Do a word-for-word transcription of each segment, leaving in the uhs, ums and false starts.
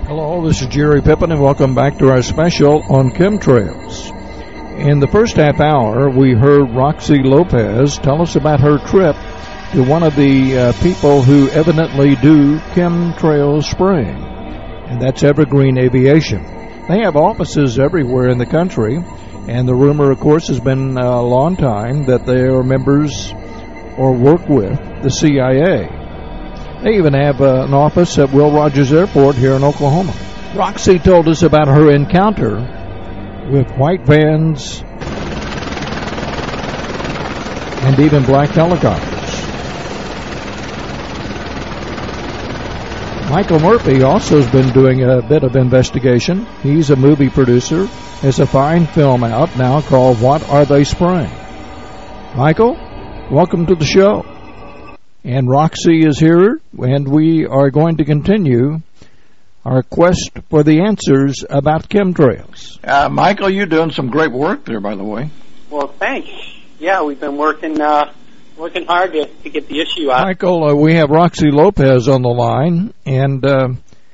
Hello, this is Jerry Pippin, and welcome back to our special on chemtrails. In the first half hour, we heard Roxy Lopez tell us about her trip to one of the uh, people who evidently do chemtrail spraying, and that's Evergreen Aviation. They have offices everywhere in the country, and the rumor, of course, has been a long time that they are members or work with the C I A. They even have uh, an office at Will Rogers Airport here in Oklahoma. Roxy told us about her encounter with white vans and even black helicopters. Michael Murphy also has been doing a bit of investigation. He's a movie producer. There's a fine film out now called What Are They Spraying? Michael, welcome to the show. And Roxy is here, and we are going to continue our quest for the answers about chemtrails. Uh, Michael, you're doing some great work there, by the way. Well, thanks. Yeah, we've been working uh, working hard to, to get the issue out. Michael, uh, we have Roxy Lopez on the line. And uh,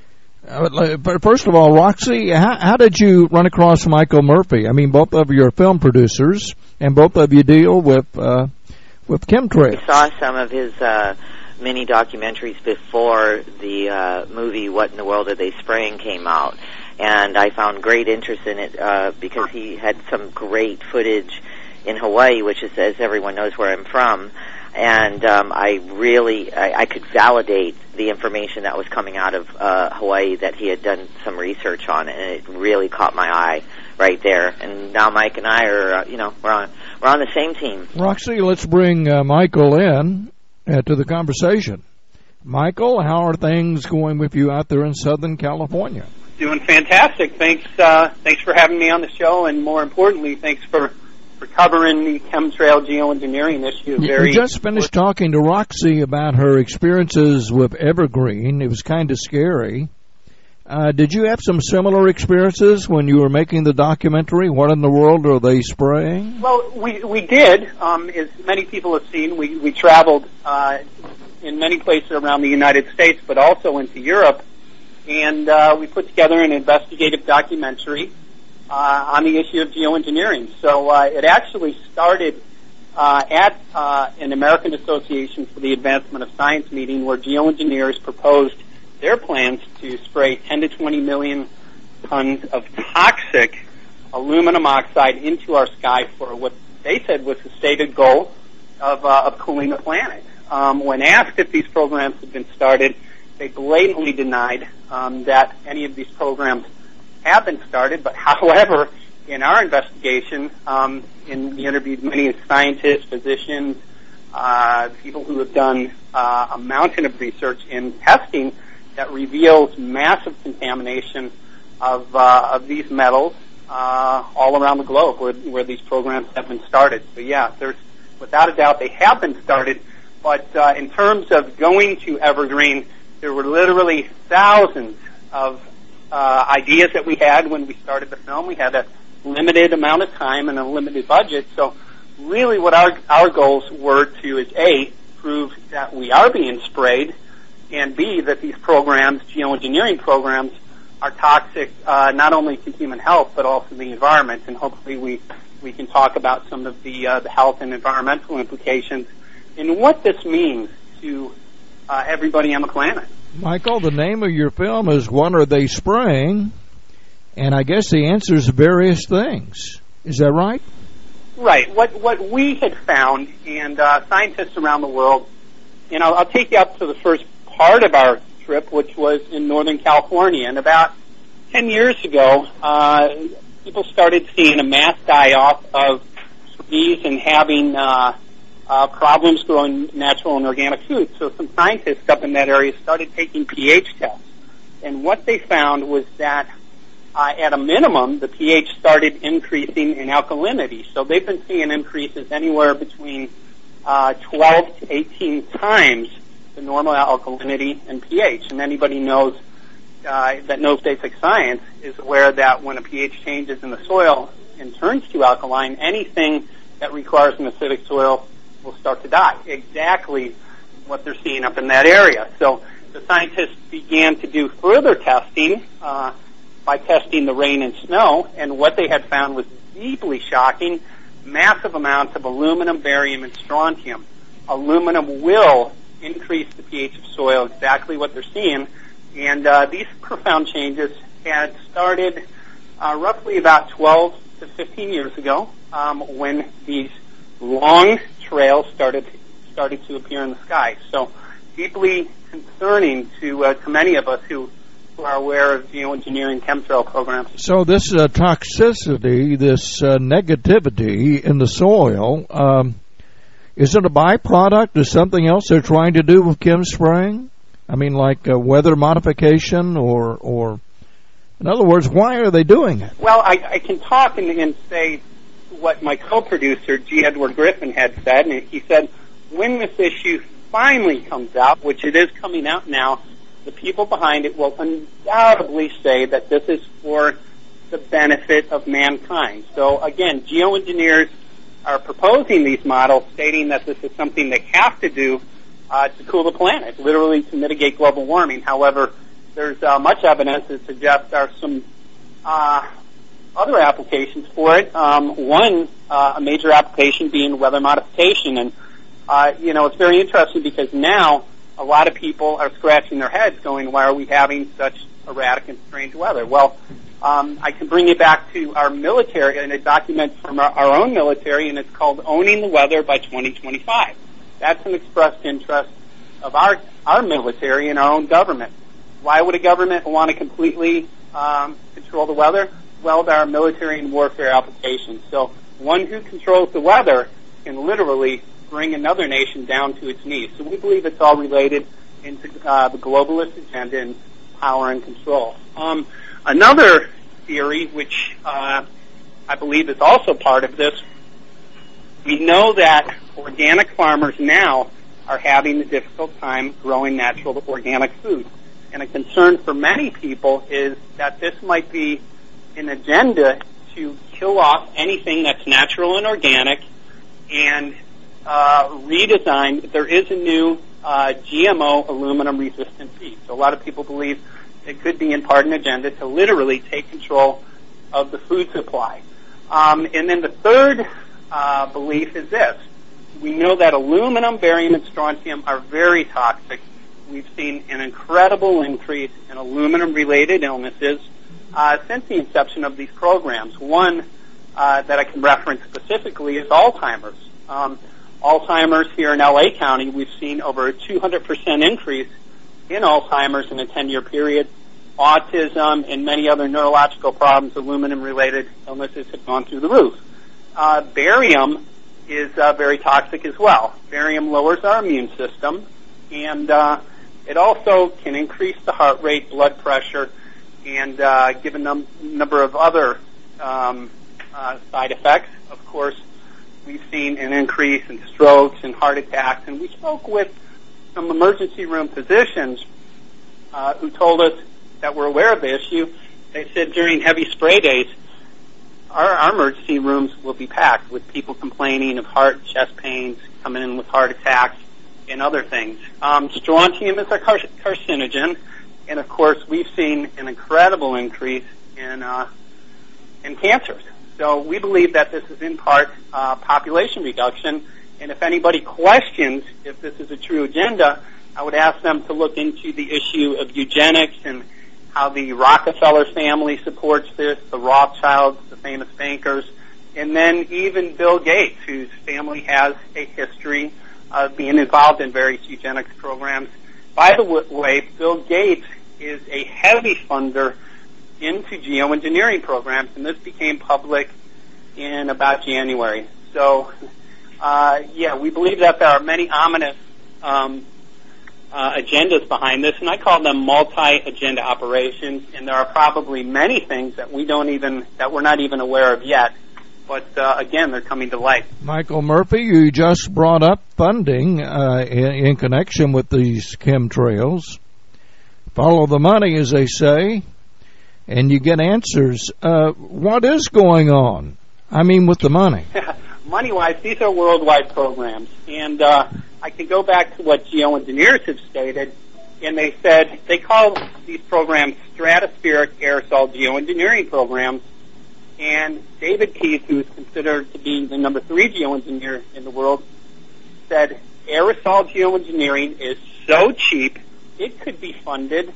first of all, Roxy, how, how did you run across Michael Murphy? I mean, both of you are film producers, and both of you deal with... Uh, with chemtrails. I saw some of his uh, mini documentaries before the uh, movie What in the World Are They Spraying came out, and I found great interest in it uh, because he had some great footage in Hawaii, which is, as everyone knows, where I'm from, and um, I really, I, I could validate the information that was coming out of uh, Hawaii that he had done some research on, and it really caught my eye right there. And now Mike and I are, uh, you know, we're on we're on the same team. Roxy, let's bring uh, Michael in uh, to the conversation. Michael, how are things going with you out there in Southern California? Doing fantastic. Thanks, uh, thanks for having me on the show, and more importantly, thanks for, for covering the chemtrail geoengineering issue. Very we just finished talking to Roxy about her experiences with Evergreen. It was kind of scary. Uh, did you have some similar experiences when you were making the documentary? What in the world are they spraying? Well, we we did. Um, as many people have seen, we, we traveled uh, in many places around the United States, but also into Europe, and uh, we put together an investigative documentary uh, on the issue of geoengineering. So uh, it actually started uh, at uh, an American Association for the Advancement of Science meeting where geoengineers proposed their plans to spray ten to twenty million tons of toxic aluminum oxide into our sky for what they said was the stated goal of, uh, of cooling the planet. Um, when asked if these programs had been started, they blatantly denied um, that any of these programs have been started. But however, in our investigation, um, in, we interviewed many scientists, physicians, uh, people who have done uh, a mountain of research in testing that reveals massive contamination of uh, of these metals uh, all around the globe where, where these programs have been started. So yeah, there's without a doubt they have been started. But uh, in terms of going to Evergreen, there were literally thousands of uh, ideas that we had when we started the film. We had a limited amount of time and a limited budget. So really, what our our goals were to is A, prove that we are being sprayed, and B, that these programs, geoengineering programs, are toxic uh, not only to human health but also the environment. And hopefully we, we can talk about some of the, uh, the health and environmental implications and what this means to uh, everybody on the planet. Michael, the name of your film is What Are They Spraying? And I guess the answer is various things. Is that right? Right. What, what we had found, and uh, scientists around the world, and I'll, I'll take you up to the first part of our trip, which was in Northern California. And about ten years ago, uh, people started seeing a mass die-off of trees and having uh, uh, problems growing natural and organic food. So some scientists up in that area started taking pH tests. And what they found was that uh, at a minimum, the pH started increasing in alkalinity. So they've been seeing increases anywhere between uh, twelve to eighteen times the normal alkalinity and pH. And anybody knows uh, that knows basic science is aware that when a pH changes in the soil and turns to alkaline, anything that requires an acidic soil will start to die. Exactly what they're seeing up in that area. So the scientists began to do further testing uh, by testing the rain and snow, and what they had found was deeply shocking, massive amounts of aluminum, barium, and strontium. Aluminum will increase the pH of soil, exactly what they're seeing, and uh, these profound changes had started uh, roughly about twelve to fifteen years ago um, when these long trails started started to appear in the sky. So deeply concerning to uh, to many of us who, who are aware of geoengineering chemtrail programs. So this uh, toxicity, this uh, negativity in the soil, um, is it a byproduct of something else they're trying to do with chem spraying? I mean, like uh, weather modification, or, or, in other words, why are they doing it? Well, I, I can talk and, and say what my co-producer, G. Edward Griffin, had said, and he said, when this issue finally comes out, which it is coming out now, the people behind it will undoubtedly say that this is for the benefit of mankind. So, again, geoengineers are proposing these models, stating that this is something they have to do uh, to cool the planet, literally to mitigate global warming. However, there's uh, much evidence that suggests there are some uh, other applications for it. Um, one, uh, a major application being weather modification. And, uh, you know, it's very interesting because now a lot of people are scratching their heads going, why are we having such erratic and strange weather? Well, um, I can bring you back to our military and a document from our, our own military, and it's called Owning the Weather by twenty twenty-five. That's an expressed interest of our, our military and our own government. Why would a government want to completely um, control the weather? Well, there are military and warfare applications. So one who controls the weather can literally bring another nation down to its knees. So we believe it's all related into uh, the globalist agenda and power and control. Um, another theory, which uh, I believe is also part of this, we know that organic farmers now are having a difficult time growing natural organic food. And a concern for many people is that this might be an agenda to kill off anything that's natural and organic and uh, redesign. There is a new uh, G M O aluminum-resistant feed. So a lot of people believe it could be in part an agenda to literally take control of the food supply. Um, and then the third uh, belief is this. We know that aluminum, barium, and strontium are very toxic. We've seen an incredible increase in aluminum-related illnesses uh, since the inception of these programs. One uh, that I can reference specifically is Alzheimer's. Um, Alzheimer's here in L A County, we've seen over a two hundred percent increase in Alzheimer's in a ten-year period. Autism and many other neurological problems, aluminum-related illnesses have gone through the roof. Uh, barium is uh, very toxic as well. Barium lowers our immune system, and uh, it also can increase the heart rate, blood pressure, and uh, give a num- number of other um, uh, side effects. Of course, we've seen an increase in strokes and heart attacks, and we spoke with some emergency room physicians uh, who told us that were aware of the issue. They said during heavy spray days, our, our emergency rooms will be packed with people complaining of heart, chest pains, coming in with heart attacks, and other things. Um, strontium is a car- carcinogen, and of course, we've seen an incredible increase in uh, in cancers. So we believe that this is in part uh, population reduction, and if anybody questions if this is a true agenda, I would ask them to look into the issue of eugenics and how the Rockefeller family supports this, the Rothschilds, the famous bankers, and then even Bill Gates, whose family has a history of being involved in various eugenics programs. By the way, Bill Gates is a heavy funder into geoengineering programs, and this became public in about January. So, uh, yeah, we believe that there are many ominous um, uh, agendas behind this, and I call them multi-agenda operations, and there are probably many things that we don't even, that we're not even aware of yet. But, uh, again, they're coming to light. Michael Murphy, you just brought up funding uh, in, in connection with these chemtrails. Follow the money, as they say, and you get answers. Uh, what is going on? I mean, with the money. Money-wise, these are worldwide programs. And uh, I can go back to what geoengineers have stated. and they said they call these programs stratospheric aerosol geoengineering programs. And David Keith, who is considered to be the number three geoengineer in the world, said aerosol geoengineering is so cheap it could be funded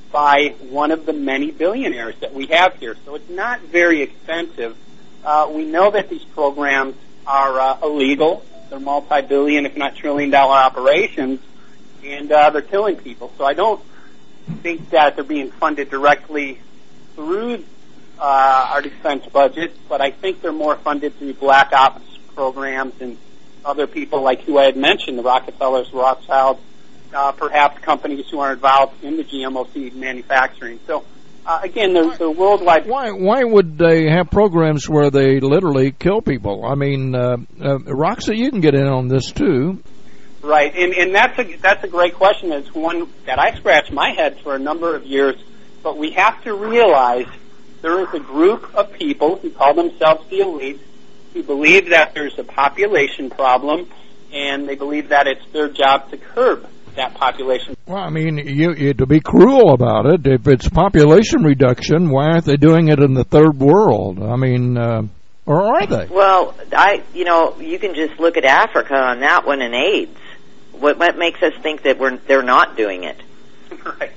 by one of the many billionaires that we have here. So it's not very expensive. Uh, we know that these programs are uh, illegal. They're multi-billion, if not trillion-dollar operations, and uh, they're killing people. So I don't think that they're being funded directly through uh, our defense budget, but I think they're more funded through black ops programs and other people like who I had mentioned, the Rockefellers, Rothschilds, uh, perhaps companies who are involved in the G M O C manufacturing. So, uh, again, they're, they're worldwide. Why Why would they have programs where they literally kill people? I mean, uh, uh, Roxy, you can get in on this, too. Right, and, and that's a that's a great question. It's one that I scratched my head for a number of years, but we have to realize there is a group of people who call themselves the elite who believe that there's a population problem, and they believe that it's their job to curb that population. Well, I mean, you, you, to be cruel about it, if it's population reduction, why aren't they doing it in the third world? I mean, uh, or are they? Well, I, you know, you can just look at Africa on that one and AIDS. What, what makes us think that we're they're not doing it? Right.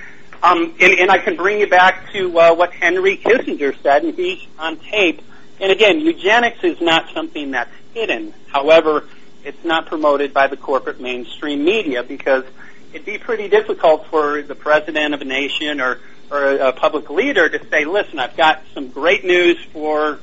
Um, and, and I can bring you back to uh, what Henry Kissinger said, and he's on tape. And again, eugenics is not something that's hidden. However, it's not promoted by the corporate mainstream media because it'd be pretty difficult for the president of a nation or, or a, a public leader to say, listen, I've got some great news for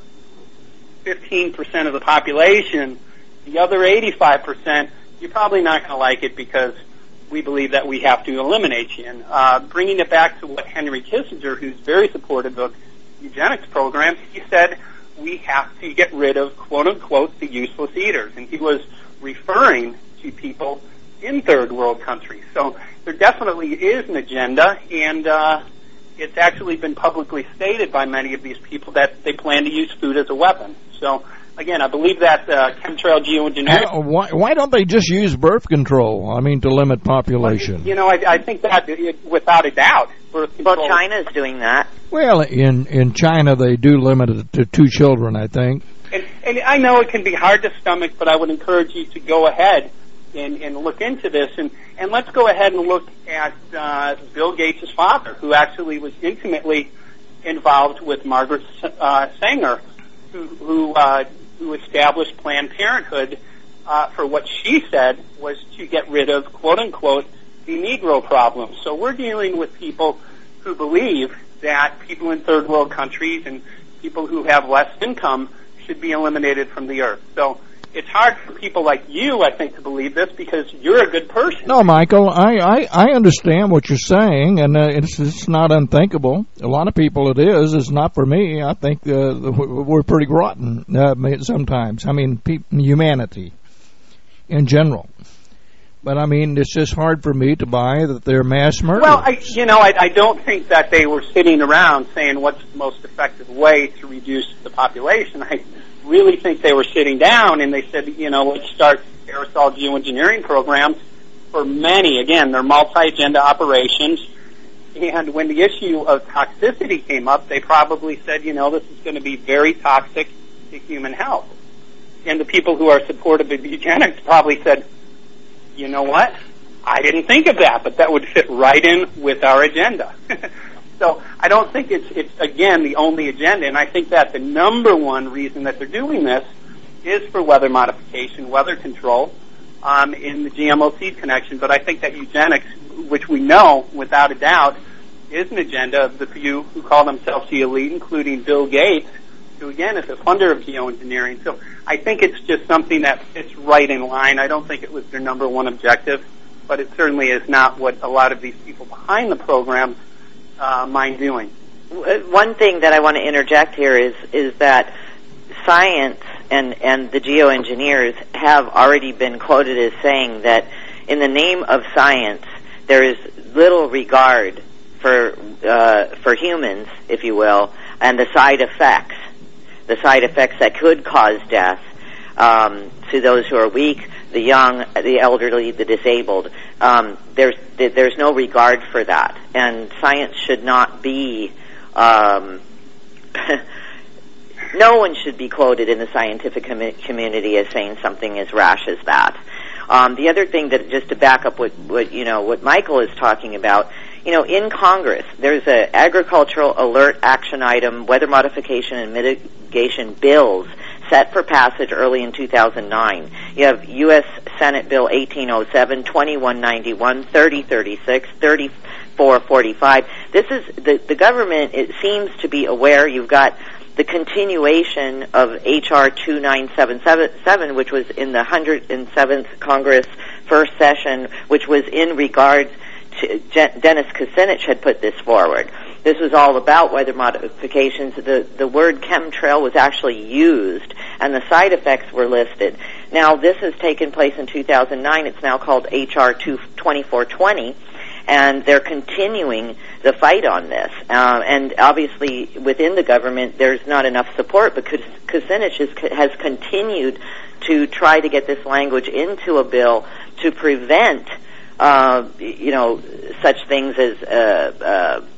fifteen percent of the population. The other eighty-five percent, you're probably not going to like it because we believe that we have to eliminate you. And uh, bringing it back to what Henry Kissinger, who's very supportive of eugenics programs, he said we have to get rid of, quote-unquote, the useless eaters. And he was referring to people in third world countries. So there definitely is an agenda, and uh, it's actually been publicly stated by many of these people that they plan to use food as a weapon. So, again, I believe that uh, chemtrail geoengineering... Uh, why, why don't they just use birth control, I mean, to limit population? Well, you know, I, I think that, it, without a doubt, birth control... Well, China's doing that. Well, in, in China, they do limit it to two children, I think. And, and I know it can be hard to stomach, but I would encourage you to go ahead and, and look into this. And, and let's go ahead and look at uh, Bill Gates' father, who actually was intimately involved with Margaret uh, Sanger, who who, uh, who established Planned Parenthood uh, for what she said was to get rid of, quote-unquote, the Negro problem. So we're dealing with people who believe that people in third world countries and people who have less income should be eliminated from the earth. So it's hard for people like you, I think, to believe this because you're a good person. No, Michael, I, I, I understand what you're saying, and uh, it's, it's not unthinkable. A lot of people it is. It's not for me. I think uh, we're pretty rotten uh, sometimes. I mean, pe- humanity in general. But, I mean, it's just hard for me to buy that they're mass murderers. Well, I, you know, I, I don't think that they were sitting around saying what's the most effective way to reduce the population. I really think they were sitting down and they said, you know, let's start aerosol geoengineering programs for many. Again, they're multi-agenda operations. And when the issue of toxicity came up, they probably said, you know, this is going to be very toxic to human health. And the people who are supportive of eugenics probably said, you know what? I didn't think of that, but that would fit right in with our agenda. So I don't think it's, it's, again, the only agenda, and I think that the number one reason that they're doing this is for weather modification, weather control, um, in the G M O seed connection. But I think that eugenics, which we know without a doubt is an agenda of the few who call themselves the elite, including Bill Gates, who, again, is a funder of geoengineering. So I think it's just something that fits right in line. I don't think it was their number one objective, but it certainly is not what a lot of these people behind the program uh, mind doing. One thing that I want to interject here is is that science and, and the geoengineers have already been quoted as saying that in the name of science, there is little regard for uh, for humans, if you will, and the side effects. The side effects that could cause death um, to those who are weak, the young, the elderly, the disabled. Um, there's there's no regard for that, and science should not be. Um, no one should be quoted in the scientific com- community as saying something as rash as that. Um, the other thing that, just to back up what, what you know, what Michael is talking about, you know, in Congress, there's a agricultural alert action item, weather modification and mitigation bills set for passage early in two thousand nine. You have U S Senate Bill eighteen oh seven, twenty-one ninety-one, thirty thirty-six, thirty-four forty-five. This is, the, the government, it seems to be aware. You've got the continuation of H R twenty-nine seventy-seven, which was in the one hundred seventh Congress first session, which was in regards to Dennis Kucinich had put this forward. This was all about weather modifications. The, the word chemtrail was actually used, and the side effects were listed. Now, this has taken place in two thousand nine. It's now called H R twenty-four twenty, and they're continuing the fight on this. Uh, and obviously, within the government, there's not enough support, because Kucinich has, has continued to try to get this language into a bill to prevent, uh, you know, such things as, uh, uh,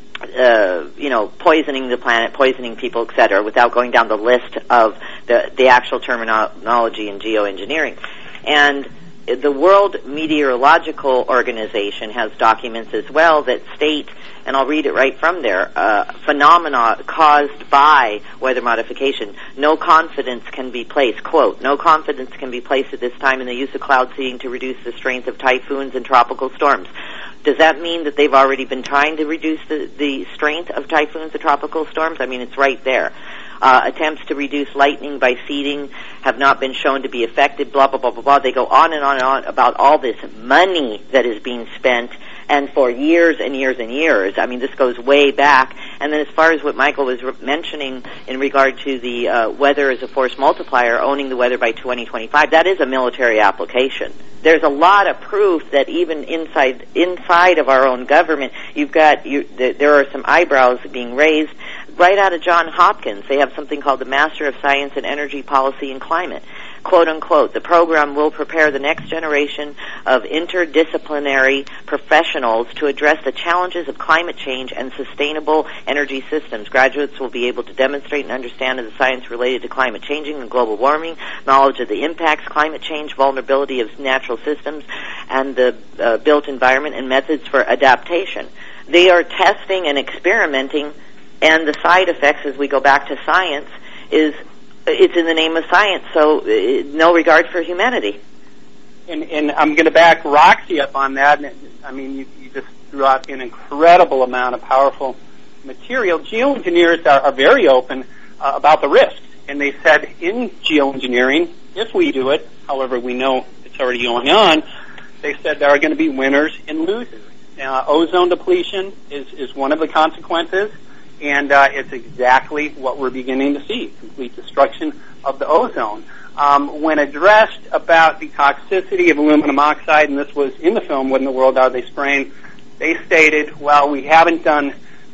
uh, you know, poisoning the planet, poisoning people, et cetera, without going down the list of the, the actual terminology in geoengineering. And the World Meteorological Organization has documents as well that state, and I'll read it right from there, uh, phenomena caused by weather modification. No confidence can be placed, quote, no confidence can be placed at this time in the use of cloud seeding to reduce the strength of typhoons and tropical storms. Does that mean that they've already been trying to reduce the, the strength of typhoons and tropical storms? I mean, it's right there. Uh, attempts to reduce lightning by seeding have not been shown to be effective, blah, blah, blah, blah, blah. They go on and on and on about all this money that is being spent, and for years and years and years. I mean, this goes way back. And then as far as what Michael was re- mentioning in regard to the uh, weather as a force multiplier, owning the weather by twenty twenty-five, that is a military application. There's a lot of proof that even inside inside of our own government, you've got you, th- there are some eyebrows being raised. Right out of Johns Hopkins, they have something called the Master of Science in Energy Policy and Climate. Quote, unquote, the program will prepare the next generation of interdisciplinary professionals to address the challenges of climate change and sustainable energy systems. Graduates will be able to demonstrate and understand the science related to climate changing and global warming, knowledge of the impacts, climate change, vulnerability of natural systems, and the uh, built environment and methods for adaptation. They are testing and experimenting, and the side effects, as we go back to science, is it's in the name of science, so uh, no regard for humanity. And, and I'm going to back Roxy up on that. I mean, you, you just threw out an incredible amount of powerful material. Geoengineers are, are very open uh, about the risks, and they said in geoengineering, if we do it, however we know it's already going on, they said there are going to be winners and losers. Uh, ozone depletion is, is one of the consequences. And uh, it's exactly what we're beginning to see, complete destruction of the ozone. Um, when addressed about the toxicity of aluminum oxide, and this was in the film, What in the World Are They Spraying?, they stated, well, we haven't done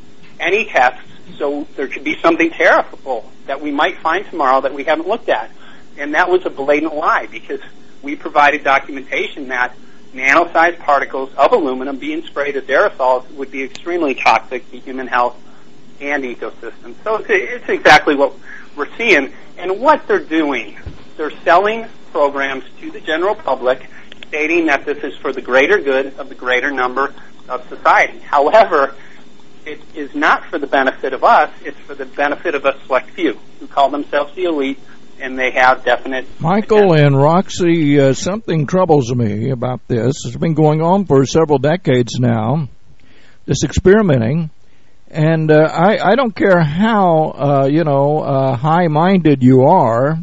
any tests, so there could be something terrible that we might find tomorrow that we haven't looked at. And that was a blatant lie, because we provided documentation that nano-sized particles of aluminum being sprayed as aerosols would be extremely toxic to human health and ecosystems. So it's, it's exactly what we're seeing. And what they're doing, they're selling programs to the general public, stating that this is for the greater good of the greater number of society. However, it is not for the benefit of us, it's for the benefit of a select few who call themselves the elite, and they have definite... Michael and Roxy, uh, something troubles me about this. It's been going on for several decades now, this experimenting. And uh, I, I don't care how, uh, you know, uh, high-minded you are,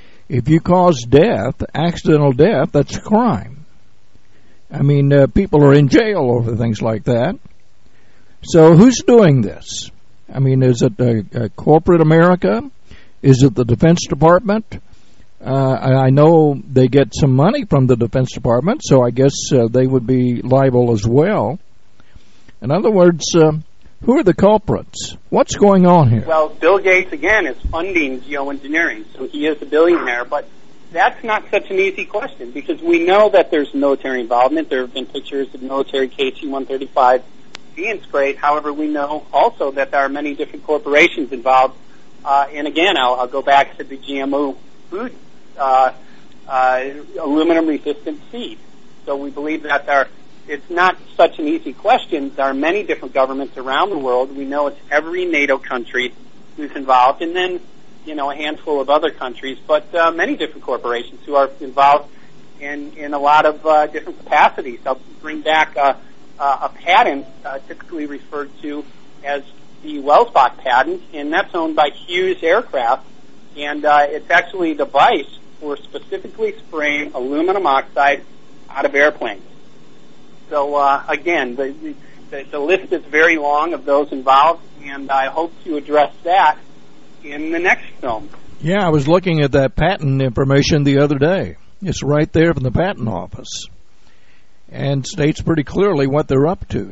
if you cause death, accidental death, that's a crime. I mean, uh, people are in jail over things like that. So who's doing this? I mean, is it uh, uh, corporate America? Is it the Defense Department? Uh, I, I know they get some money from the Defense Department, so I guess uh, they would be liable as well. In other words... Uh, Who are the culprits? What's going on here? Well, Bill Gates, again, is funding geoengineering, so he is a billionaire. But that's not such an easy question because we know that there's military involvement. There have been pictures of military K C one thirty-five being sprayed. However, we know also that there are many different corporations involved. Uh, and again, I'll, I'll go back to the G M O food, uh, uh, aluminum-resistant seed. So we believe that there, it's not such an easy question. There are many different governments around the world. We know it's every NATO country who's involved, and then, you know, a handful of other countries, but uh, many different corporations who are involved in, in a lot of uh, different capacities. I'll bring back uh, uh, a patent uh, typically referred to as the Welsbach patent, and that's owned by Hughes Aircraft, and uh, it's actually a device for specifically spraying aluminum oxide out of airplanes. So, uh, again, the, the, the list is very long of those involved, and I hope to address that in the next film. Yeah, I was looking at that patent information the other day. It's right there from the patent office and states pretty clearly what they're up to.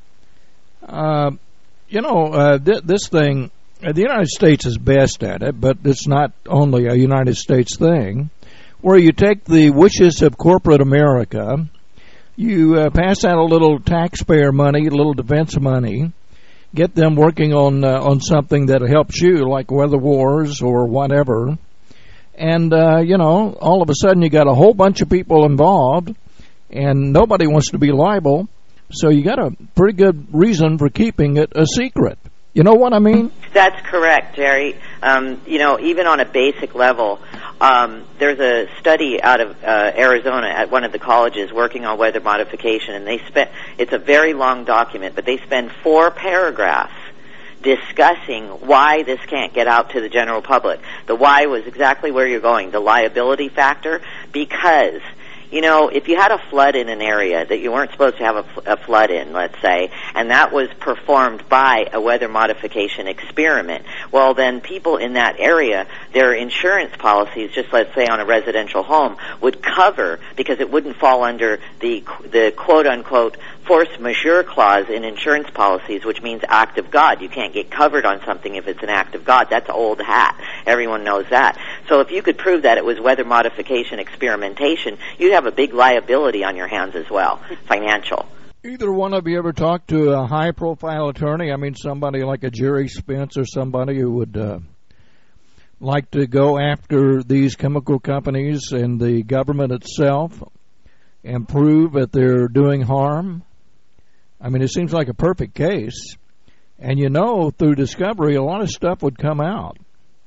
Uh, you know, uh, th- this thing, uh, the United States is best at it, but it's not only a United States thing, where you take the wishes of corporate America, you uh, pass out a little taxpayer money, a little defense money, get them working on uh, on something that helps you, like weather wars or whatever, and uh, you know, all of a sudden you got a whole bunch of people involved, and nobody wants to be liable, so you got a pretty good reason for keeping it a secret. You know what I mean? That's correct, Jerry. Um, you know, even on a basic level, um, there's a study out of uh, Arizona at one of the colleges working on weather modification, and they spent, it's a very long document, but they spend four paragraphs discussing why this can't get out to the general public. The why was exactly where you're going, the liability factor, because you know, if you had a flood in an area that you weren't supposed to have a, a flood in, let's say, and that was performed by a weather modification experiment, well, then people in that area, their insurance policies, just let's say on a residential home, would cover, because it wouldn't fall under the the quote-unquote force majeure clause in insurance policies, which means act of God. You can't get covered on something if it's an act of God. That's old hat. Everyone knows that. So if you could prove that it was weather modification experimentation, you'd have a big liability on your hands as well, financial. Either one of you ever talked to a high-profile attorney? I mean, somebody like a Jerry Spence or somebody who would uh, like to go after these chemical companies and the government itself and prove that they're doing harm? I mean, it seems like a perfect case. And you know, through discovery, a lot of stuff would come out.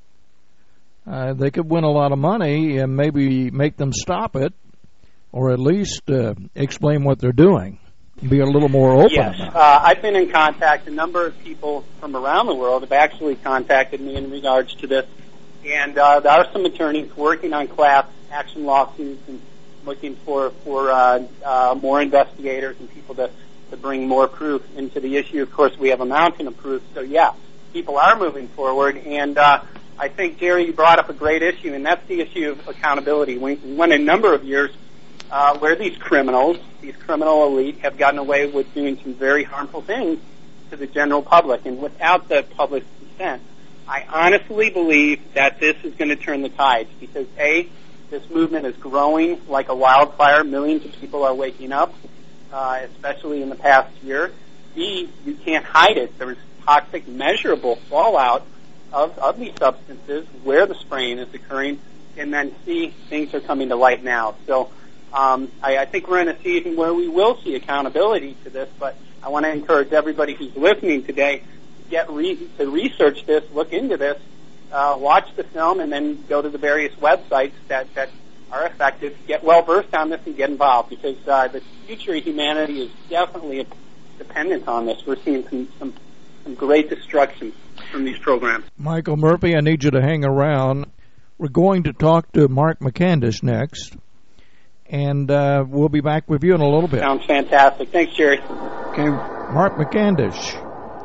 Uh, they could win a lot of money and maybe make them stop it, or at least uh, explain what they're doing. Be a little more open yes. about it. Uh, I've been in contact. A number of people from around the world have actually contacted me in regards to this. And uh, there are some attorneys working on class action lawsuits and looking for, for uh, uh, more investigators and people to, to bring more proof into the issue. Of course, we have a mountain of proof. So, yeah, people are moving forward. And uh, I think, Jerry, you brought up a great issue, and that's the issue of accountability. We went a number of years uh, where these criminals, these criminal elite, have gotten away with doing some very harmful things to the general public. And without the public's consent, I honestly believe that this is going to turn the tides because, A, this movement is growing like a wildfire. Millions of people are waking up, uh, especially in the past year. B, you can't hide it. There is toxic, measurable fallout of, of these substances where the spraying is occurring. And then C, things are coming to light now. So um, I, I think we're in a season where we will see accountability to this, but I want to encourage everybody who's listening today to get re- to research this, look into this, uh, watch the film, and then go to the various websites that, that are effective, get well-versed on this, and get involved because uh, the future of humanity is definitely dependent on this. We're seeing some, some, some great destruction from these programs. Michael Murphy, I need you to hang around. We're going to talk to Mark McCandish next, and uh, we'll be back with you in a little bit. Sounds fantastic. Thanks, Jerry. Okay, Mark McCandish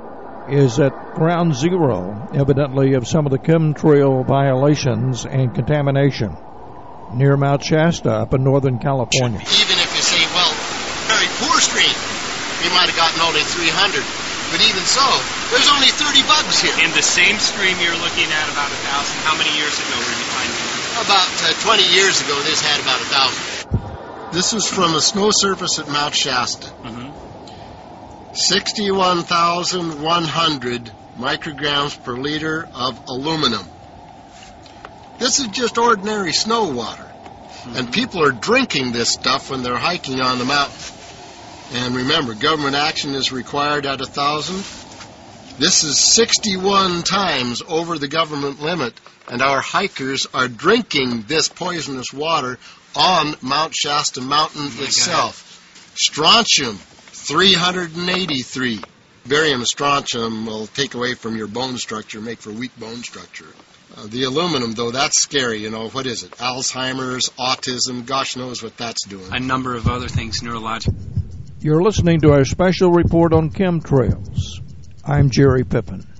is at ground zero, evidently, of some of the chemtrail violations and contamination near Mount Shasta up in Northern California. Even if you say, well, very poor stream, we might have gotten only three hundred. But even so, there's only thirty bugs here. In the same stream you're looking at about a thousand, how many years ago were you finding them? About uh, twenty years ago, this had about a thousand. This is from a snow surface at Mount Shasta. Mm-hmm. sixty-one thousand one hundred micrograms per liter of aluminum. This is just ordinary snow water. Mm-hmm. And people are drinking this stuff when they're hiking on the mountain. And remember, government action is required at a thousand. This is sixty-one times over the government limit, and our hikers are drinking this poisonous water on Mount Shasta Mountain oh itself. God. Strontium, three hundred eighty-three. Barium and strontium will take away from your bone structure, make for weak bone structure. Uh, the aluminum, though, that's scary. You know, what is it? Alzheimer's, autism, gosh knows what that's doing. A number of other things, neurological. You're listening to our special report on chemtrails. I'm Jerry Pippin.